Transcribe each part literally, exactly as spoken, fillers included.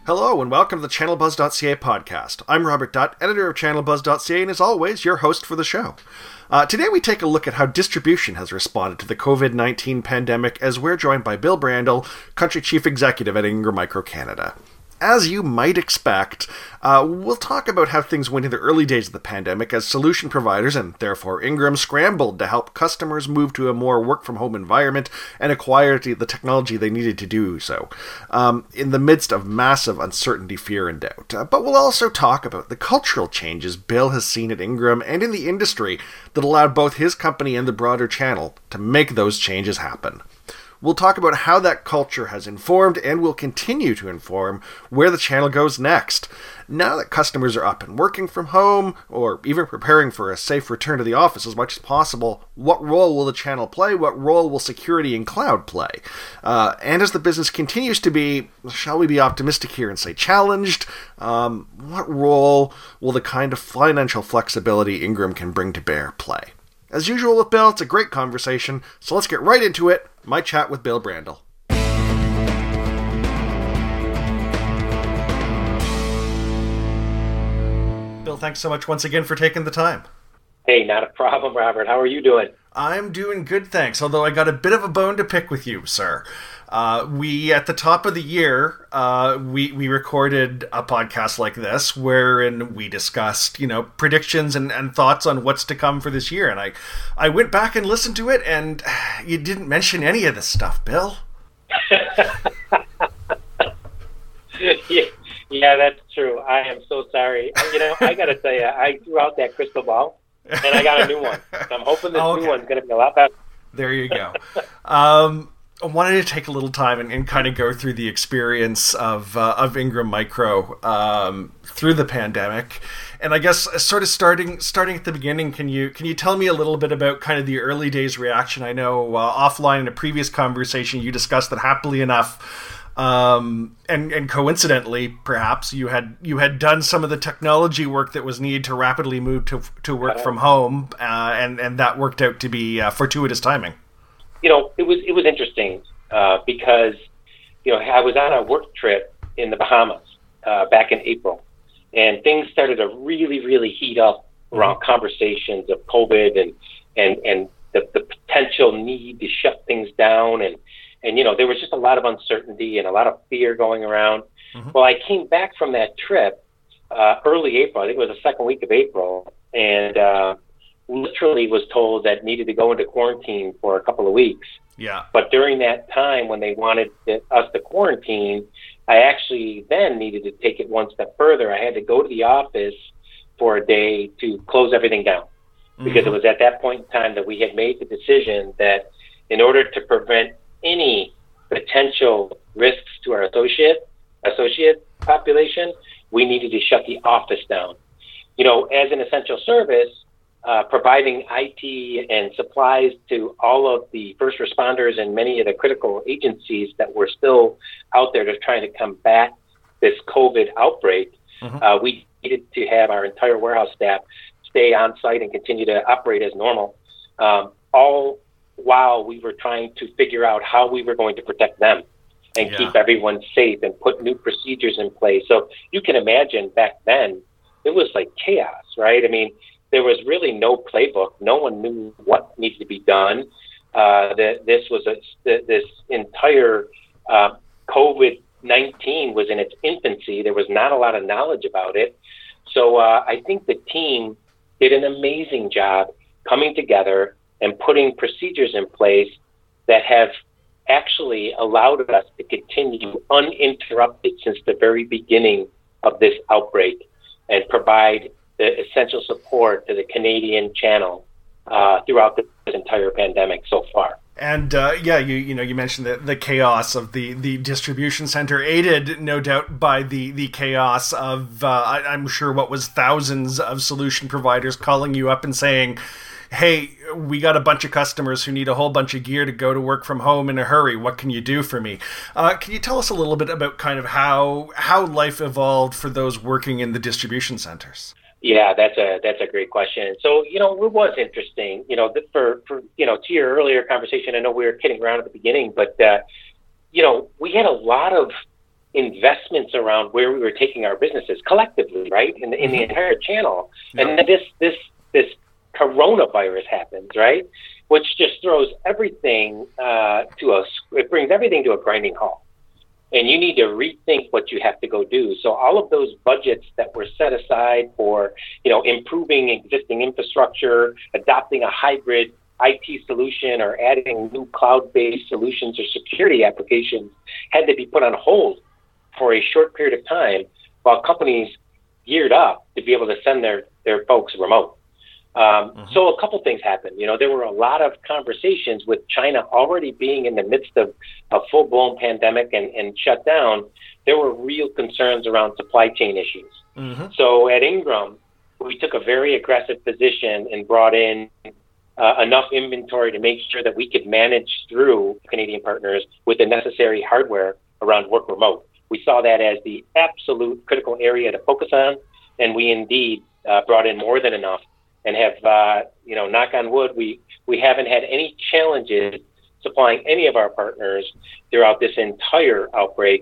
Hello and welcome to the channel buzz dot c a podcast. I'm Robert Dutt, editor of channel buzz dot c a, and as always, your host for the show. Uh, today we take a look at how distribution has responded to the covid nineteen pandemic as we're joined by Bill Brandl, Country Chief Executive at Ingram Micro Canada. As you might expect, uh, we'll talk about how things went in the early days of the pandemic as solution providers, and therefore Ingram, scrambled to help customers move to a more work-from-home environment and acquire the technology they needed to do so, um, in the midst of massive uncertainty, fear, and doubt. Uh, but we'll also talk about the cultural changes Bill has seen at Ingram and in the industry that allowed both his company and the broader channel to make those changes happen. We'll talk about how that culture has informed and will continue to inform where the channel goes next. Now that customers are up and working from home, or even preparing for a safe return to the office as much as possible, what role will the channel play? What role will security and cloud play? Uh, and as the business continues to be, shall we be optimistic here and say challenged, um, what role will the kind of financial flexibility Ingram can bring to bear play? As usual with Bill, it's a great conversation, so let's get right into it. My chat with Bill Brandl. Bill, thanks so much once again for taking the time. Hey, not a problem, Robert. How are you doing? I'm doing good, thanks, although I got a bit of a bone to pick with you, sir. Uh, we, at the top of the year, uh, we, we recorded a podcast like this wherein we discussed, you know, predictions and, and thoughts on what's to come for this year. And I, I went back and listened to it, and you didn't mention any of this stuff, Bill. yeah, yeah, that's true. I am so sorry. You know, I got to tell you, I threw out that crystal ball, and I got a new one. So I'm hoping this okay. new one's going to be a lot better. There you go. Um, I wanted to take a little time and, and kind of go through the experience of uh, of Ingram Micro um, through the pandemic, and I guess sort of starting starting at the beginning. Can you can you tell me a little bit about kind of the early days reaction? I know uh, offline in a previous conversation you discussed that happily enough, um, and and coincidentally perhaps you had you had done some of the technology work that was needed to rapidly move to to work from home, uh, and and that worked out to be uh, fortuitous timing. You know, it was it was interesting uh, because, you know, I was on a work trip in the Bahamas uh, back in April, and things started to really, really heat up around mm-hmm. conversations of COVID and and and the, the potential need to shut things down, and and you know there was just a lot of uncertainty and a lot of fear going around. Mm-hmm. Well, I came back from that trip uh, early April. I think it was the second week of April, and uh, literally was told that needed to go into quarantine for a couple of weeks. Yeah. But during that time when they wanted to, us to quarantine, I actually then needed to take it one step further. I had to go to the office for a day to close everything down, because mm-hmm. it was at that point in time that we had made the decision that in order to prevent any potential risks to our associate associate population, we needed to shut the office down. You know, as an essential service, Uh, providing I T and supplies to all of the first responders and many of the critical agencies that were still out there to trying to combat this COVID outbreak, mm-hmm. uh, we needed to have our entire warehouse staff stay on site and continue to operate as normal, um, all while we were trying to figure out how we were going to protect them and yeah. keep everyone safe and put new procedures in place. So you can imagine back then, it was like chaos, right? I mean, there was really no playbook. No one knew what needed to be done. Uh, that this was a, this entire uh, COVID nineteen was in its infancy. There was not a lot of knowledge about it. So uh, I think the team did an amazing job coming together and putting procedures in place that have actually allowed us to continue uninterrupted since the very beginning of this outbreak and provide the essential support to the Canadian channel uh, throughout this entire pandemic so far. And uh, yeah, you you know you mentioned the, the chaos of the, the distribution center, aided no doubt by the the chaos of uh, I, I'm sure what was thousands of solution providers calling you up and saying, "Hey, we got a bunch of customers who need a whole bunch of gear to go to work from home in a hurry. What can you do for me?" Uh, can you tell us a little bit about kind of how how life evolved for those working in the distribution centers? Yeah, that's a that's a great question. So, you know, it was interesting, you know, for, for you know, to your earlier conversation, I know we were kidding around at the beginning, but, uh, you know, we had a lot of investments around where we were taking our businesses collectively, right, in the, in the entire channel. Yeah. And then this this this coronavirus happens, right, which just throws everything uh, to a it brings everything to a grinding halt. And you need to rethink what you have to go do. So all of those budgets that were set aside for, you know, improving existing infrastructure, adopting a hybrid I T solution, or adding new cloud-based solutions or security applications had to be put on hold for a short period of time while companies geared up to be able to send their, their folks remote. Um, mm-hmm. So a couple things happened. You know, there were a lot of conversations with China already being in the midst of a full-blown pandemic and, and shut down. There were real concerns around supply chain issues. Mm-hmm. So at Ingram, we took a very aggressive position and brought in uh, enough inventory to make sure that we could manage through Canadian partners with the necessary hardware around work remote. We saw that as the absolute critical area to focus on, and we indeed uh, brought in more than enough. And have, uh, you know, knock on wood, we, we haven't had any challenges supplying any of our partners throughout this entire outbreak.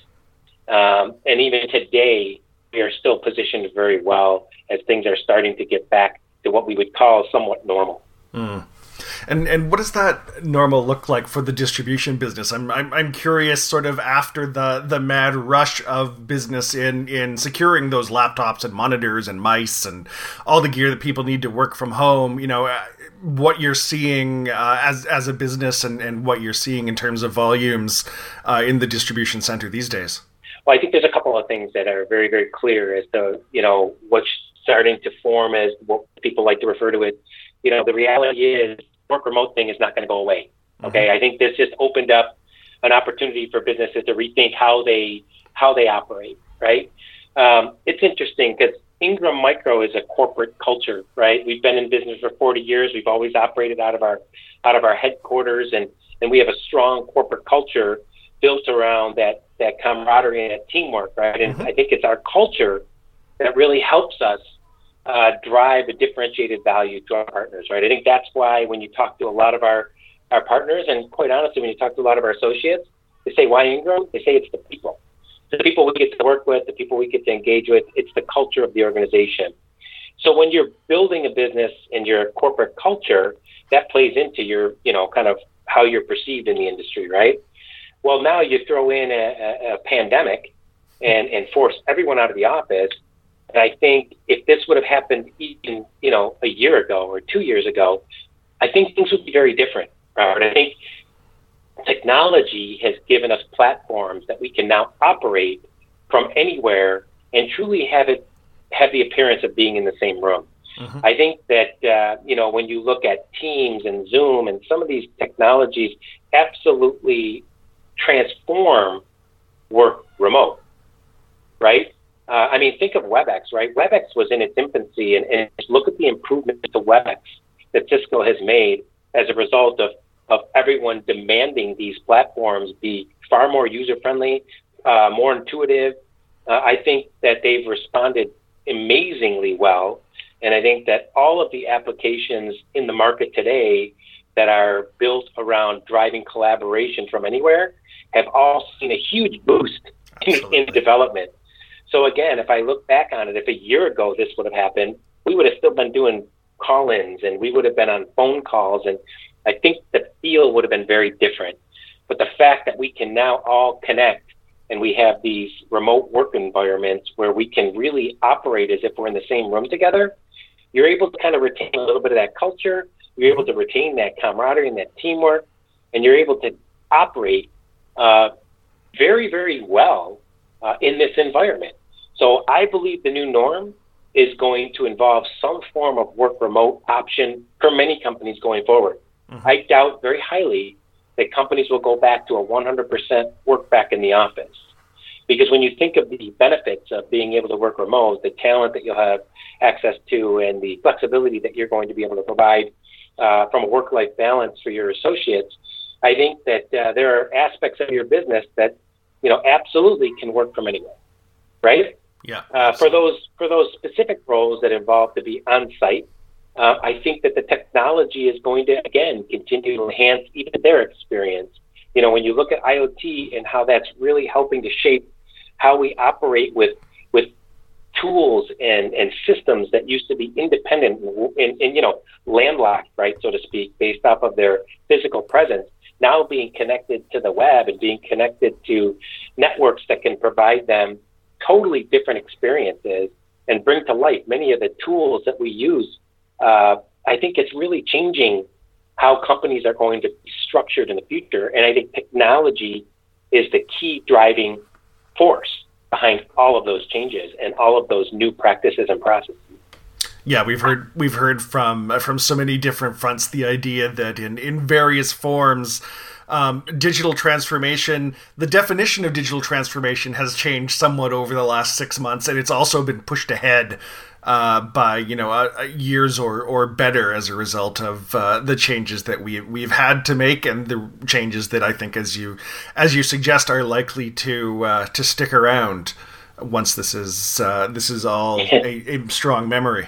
Um, and even today, we are still positioned very well as things are starting to get back to what we would call somewhat normal. Mm. And and what does that normal look like for the distribution business? I'm I'm I'm curious, sort of after the, the mad rush of business in, in securing those laptops and monitors and mice and all the gear that people need to work from home, you know, uh, what you're seeing uh, as as a business and, and what you're seeing in terms of volumes uh, in the distribution center these days. Well, I think there's a couple of things that are very, very clear as to, you know, what's starting to form as what people like to refer to it. You know, the reality is, work remote thing is not going to go away. Okay, mm-hmm. I think this just opened up an opportunity for businesses to rethink how they how they operate. Right? Um, it's interesting because Ingram Micro is a corporate culture. Right? We've been in business for forty years. We've always operated out of our out of our headquarters, and and we have a strong corporate culture built around that that camaraderie and that teamwork. Right? And mm-hmm. I think it's our culture that really helps us Uh, drive a differentiated value to our partners, right? I think that's why when you talk to a lot of our, our partners, and quite honestly, when you talk to a lot of our associates, they say, why Ingram? They say it's the people. The people we get to work with, the people we get to engage with, it's the culture of the organization. So when you're building a business and your corporate culture, that plays into your, you know, kind of how you're perceived in the industry, right? Well, now you throw in a, a, a pandemic and, and force everyone out of the office. And I think if this would have happened even, you know, a year ago or two years ago, I think things would be very different, Robert. I think technology has given us platforms that we can now operate from anywhere and truly have it have the appearance of being in the same room. Mm-hmm. I think that, uh, you know, when you look at Teams and Zoom and some of these technologies absolutely transform work remote, right? Uh, I mean, think of WebEx, right? WebEx was in its infancy, and, and look at the improvement to WebEx that Cisco has made as a result of, of everyone demanding these platforms be far more user-friendly, uh, more intuitive. Uh, I think that they've responded amazingly well, and I think that all of the applications in the market today that are built around driving collaboration from anywhere have all seen a huge boost in, in development. So again, if I look back on it, if a year ago this would have happened, we would have still been doing call-ins and we would have been on phone calls. And I think the feel would have been very different. But the fact that we can now all connect and we have these remote work environments where we can really operate as if we're in the same room together, you're able to kind of retain a little bit of that culture. You're able to retain that camaraderie and that teamwork, and you're able to operate uh, very, very well uh, in this environment. So I believe the new norm is going to involve some form of work remote option for many companies going forward. Mm-hmm. I doubt very highly that companies will go back to a one hundred percent work back in the office. Because when you think of the benefits of being able to work remote, the talent that you'll have access to and the flexibility that you're going to be able to provide uh, from a work-life balance for your associates, I think that uh, there are aspects of your business that, you know, absolutely can work from anywhere, right? Yeah. Uh, for those for those specific roles that involve to be on site, uh, I think that the technology is going to again continue to enhance even their experience. You know, when you look at I O T and how that's really helping to shape how we operate with with tools and, and systems that used to be independent and, and, and, you know, landlocked, right, so to speak, based off of their physical presence, now being connected to the web and being connected to networks that can provide them totally different experiences and bring to life many of the tools that we use. Uh, I think it's really changing how companies are going to be structured in the future. And I think technology is the key driving force behind all of those changes and all of those new practices and processes. Yeah, we've heard we've heard from uh, from so many different fronts the idea that in, in various forms, um, digital transformation, the definition of digital transformation has changed somewhat over the last six months, and it's also been pushed ahead uh, by you know uh, years or or better as a result of uh, the changes that we we've had to make, and the changes that I think, as you as you suggest, are likely to uh, to stick around once this is uh, this is all a, a strong memory.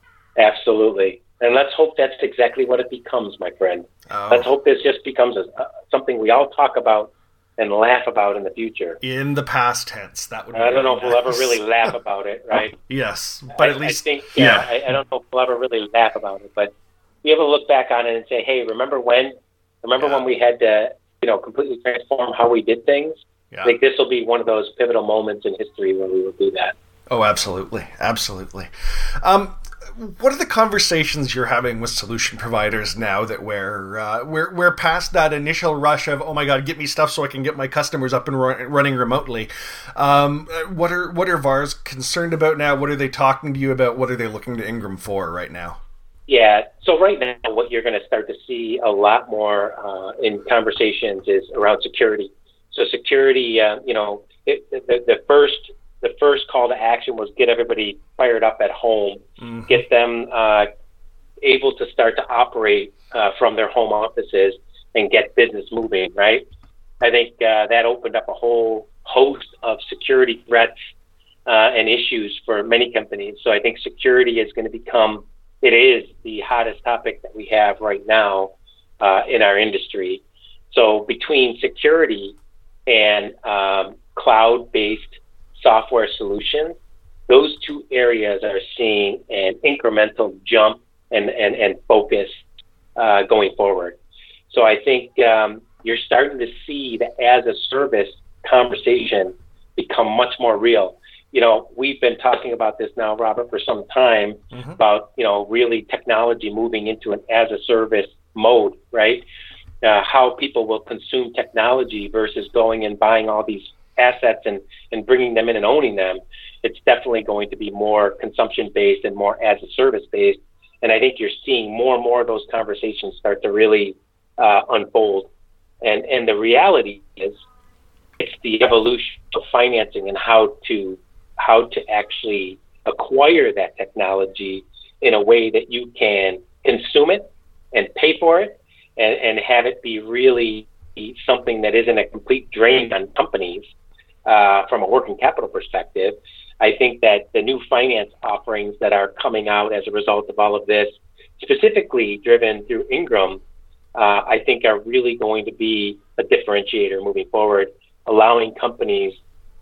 Absolutely. And let's hope that's exactly what it becomes, my friend. Oh. Let's hope this just becomes a, uh, something we all talk about and laugh about in the future. In the past tense. That would be I don't know nice. if we'll ever really laugh about it, right? Yes, but I, at least... I think, yeah, yeah. I, I don't know if we'll ever really laugh about it, but be able to look back on it and say, hey, remember when? Remember yeah. when we had to, you know, completely transform how we did things? Yeah. I think this will be one of those pivotal moments in history where we will do that. Oh, absolutely. Absolutely. Um, what are the conversations you're having with solution providers now that we're, uh, we're we're past that initial rush of, oh my God, get me stuff so I can get my customers up and ru- running remotely? Um, what are what are V A Rs concerned about now? What are they talking to you about? What are they looking to Ingram for right now? Yeah, so right now what you're going to start to see a lot more uh, in conversations is around security. So security, uh, you know, it, the, the first the first call to action was get everybody fired up at home, mm-hmm. get them uh, able to start to operate uh, from their home offices and get business moving, right? I think uh, that opened up a whole host of security threats uh, and issues for many companies. So I think security is going to become, it is the hottest topic that we have right now uh, in our industry. So between security and um, cloud-based software solutions, those two areas are seeing an incremental jump and, and, and focus uh, going forward. So I think um, you're starting to see the as-a-service conversation become much more real. You know, we've been talking about this now, Robert, for some time, mm-hmm. about, you know, really technology moving into an as-a-service mode, right? Uh, how people will consume technology versus going and buying all these assets and, and bringing them in and owning them. It's definitely going to be more consumption-based and more as-a-service-based. And I think you're seeing more and more of those conversations start to really uh, unfold. And and the reality is, it's the evolution of financing and how to how to actually acquire that technology in a way that you can consume it and pay for it and, and have it be really something that isn't a complete drain on companies uh, from a working capital perspective. I think that the new finance offerings that are coming out as a result of all of this, specifically driven through Ingram, uh, I think are really going to be a differentiator moving forward, allowing companies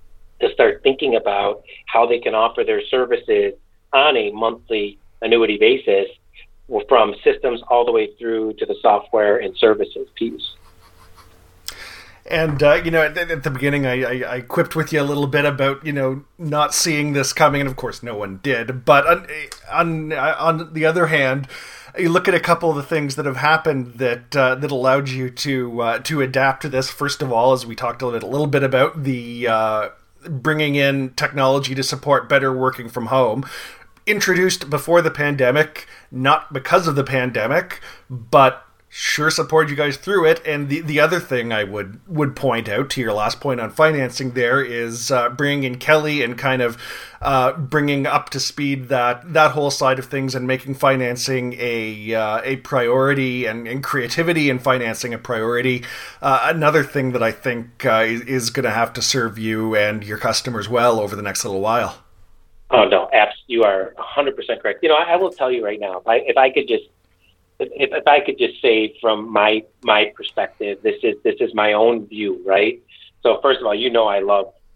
to start thinking about how they can offer their services on a monthly annuity basis, from systems all the way through to the software and services piece. And, uh, you know, at, at the beginning, I, I, I quipped with you a little bit about, you know, not seeing this coming. And of course, no one did. But on, on, on the other hand, you look at a couple of the things that have happened that uh, that allowed you to uh, to adapt to this. First of all, as we talked a little bit, a little bit about the uh, bringing in technology to support better working from home. Introduced before the pandemic, not because of the pandemic, but sure supported you guys through it. And the, the other thing I would, would point out to your last point on financing there is uh, bringing in Kelly and kind of uh, bringing up to speed that that whole side of things and making financing a uh, a priority and, and creativity in financing a priority. Uh, another thing that I think uh, is, is going to have to serve you and your customers well over the next little while. Oh, no, abs- you are one hundred percent correct. You know, I, I will tell you right now, if I, if I could just If, if I could just say from my my perspective, this is this is my own view, right? So first of all, you know I love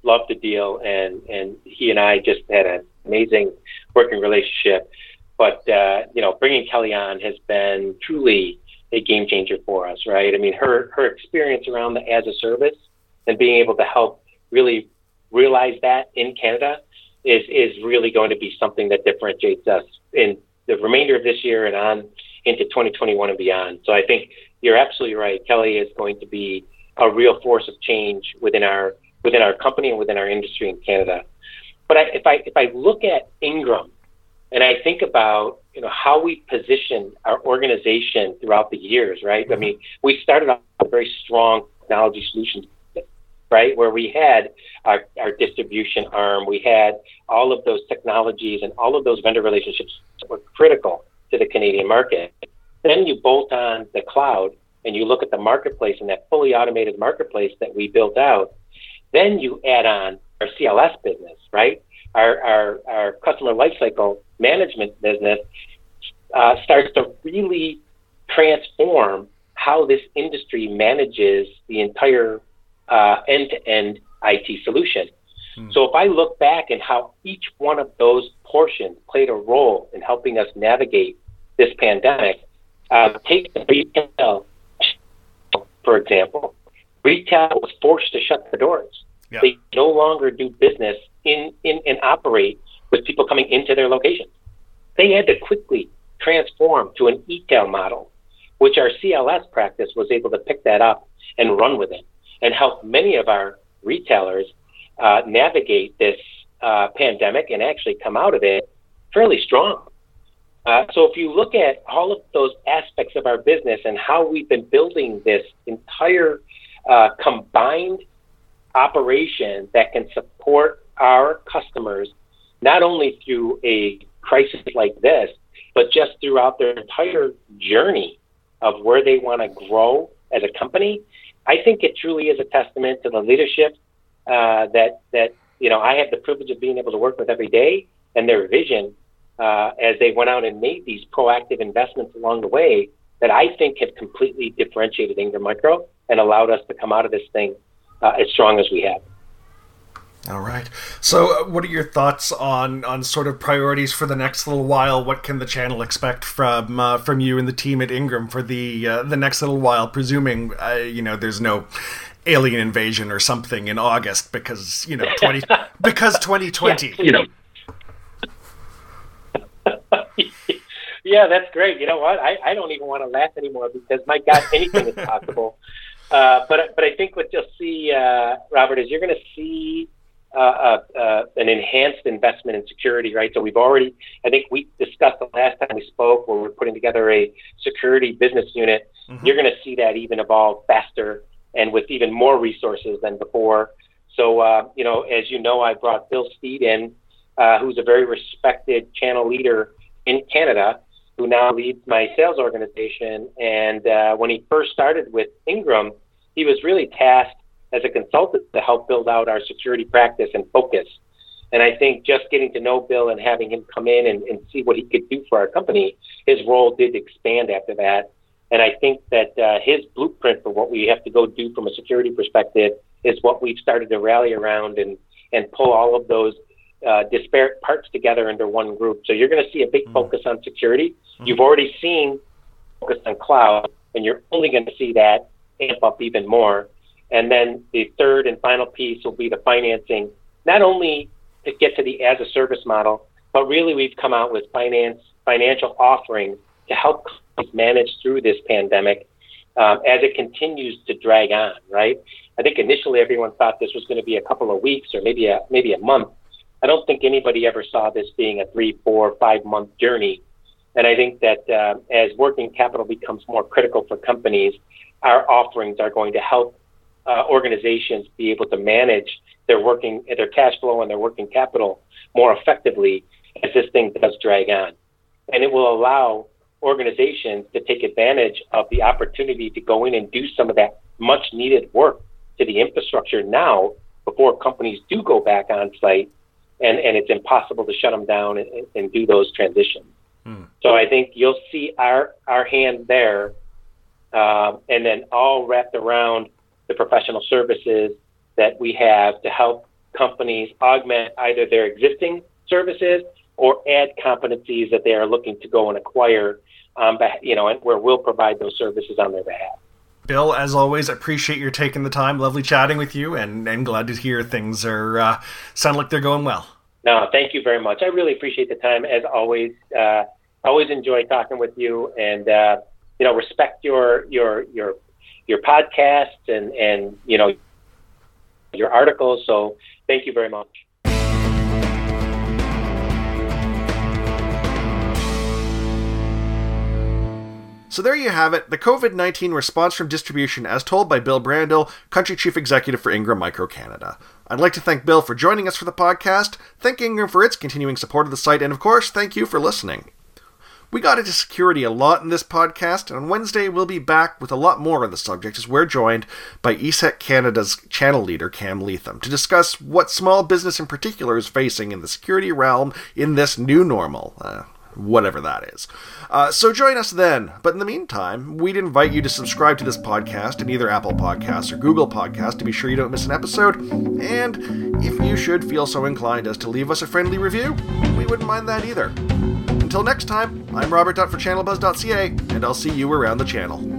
loved the deal, and, and he and I just had an amazing working relationship. But, uh, you know, bringing Kelly on has been truly a game changer for us, right? I mean, her, her experience around the as a service and being able to help really realize that in Canada is, is really going to be something that differentiates us in the remainder of this year and on into twenty twenty-one and beyond. So I think you're absolutely right. Kelly is going to be a real force of change within our within our company and within our industry in Canada. But I, if I if I look at Ingram and I think about, you know, how we position our organization throughout the years, right? I mean, we started off with a very strong technology solutions, right, where we had our, our distribution arm, we had all of those technologies and all of those vendor relationships that were critical to the Canadian market. Then you bolt on the cloud and you look at the marketplace and that fully automated marketplace that we built out. Then you add on our C L S business, right? Our our, our customer lifecycle management business uh, starts to really transform how this industry manages the entire uh, end-to-end I T solution. Hmm. So if I look back at how each one of those portions played a role in helping us navigate this pandemic, uh, take the retail, for example. Retail was forced to shut their doors. Yeah. They no longer do business in, in and operate with people coming into their locations. They had to quickly transform to an e-tail model, which our C L S practice was able to pick that up and run with it and help many of our retailers uh, navigate this uh, pandemic and actually come out of it fairly strong. Uh, so if you look at all of those aspects of our business and how we've been building this entire uh, combined operation that can support our customers, not only through a crisis like this, but just throughout their entire journey of where they want to grow as a company, I think it truly is a testament to the leadership uh, that, that, you know, I have the privilege of being able to work with every day, and their vision uh, as they went out and made these proactive investments along the way that I think have completely differentiated Ingram Micro and allowed us to come out of this thing uh, as strong as we have. All right. So uh, what are your thoughts on, on sort of priorities for the next little while? What can the channel expect from uh, from you and the team at Ingram for the uh, the next little while, presuming, uh, you know, there's no alien invasion or something in August because, you know, twenty because twenty twenty. Yeah, you know. Yeah, that's great. You know what? I, I don't even want to laugh anymore because, my God, anything is possible. Uh, but but I think what you'll see, uh, Robert, is you're going to see uh, uh, uh, an enhanced investment in security, right? So we've already, I think we discussed the last time we spoke where we're putting together a security business unit. Mm-hmm. You're going to see that even evolve faster and with even more resources than before. So, uh, you know, as you know, I brought Bill Steed in, uh, who's a very respected channel leader in Canada, who now leads my sales organization. And uh, when he first started with Ingram, he was really tasked as a consultant to help build out our security practice and focus. And I think just getting to know Bill and having him come in and, and see what he could do for our company, his role did expand after that. And I think that uh, his blueprint for what we have to go do from a security perspective is what we've started to rally around and, and pull all of those uh, disparate parts together into one group. So you're going to see a big mm-hmm. focus on security. Mm-hmm. You've already seen focus on cloud, and you're only going to see that amp up even more. And then the third and final piece will be the financing, not only to get to the as-a-service model, but really we've come out with finance financial offerings to help companies manage through this pandemic um, as it continues to drag on, right? I think initially everyone thought this was going to be a couple of weeks or maybe a maybe a month. I don't think anybody ever saw this being a three, four, five-month journey. And I think that uh, as working capital becomes more critical for companies, our offerings are going to help uh, organizations be able to manage their working, their cash flow and their working capital more effectively as this thing does drag on. And it will allow organizations to take advantage of the opportunity to go in and do some of that much needed work to the infrastructure now before companies do go back on site and, and it's impossible to shut them down and, and do those transitions. Hmm. So I think you'll see our, our hand there, um, and then all wrapped around the professional services that we have to help companies augment either their existing services or add competencies that they are looking to go and acquire, um, you know, and where we'll provide those services on their behalf. Bill, as always, appreciate your taking the time. Lovely chatting with you, and, and glad to hear things are uh, sound like they're going well. No, thank you very much. I really appreciate the time, as always. Uh, always enjoy talking with you, and uh, you know, respect your your your your podcasts and and you know your articles. So, thank you very much. So there you have it, the COVID nineteen response from distribution as told by Bill Brandl, Country Chief Executive for Ingram Micro Canada. I'd like to thank Bill for joining us for the podcast, thank Ingram for its continuing support of the site, and of course, thank you for listening. We got into security a lot in this podcast, and on Wednesday we'll be back with a lot more on the subject as we're joined by E S E C Canada's channel leader, Cam Leatham, to discuss what small business in particular is facing in the security realm in this new normal. Uh, whatever that is. Uh, so join us then. But in the meantime, we'd invite you to subscribe to this podcast in either Apple Podcasts or Google Podcasts to be sure you don't miss an episode. And if you should feel so inclined as to leave us a friendly review, we wouldn't mind that either. Until next time, I'm Robert Dutt for channel buzz dot c a, and I'll see you around the channel.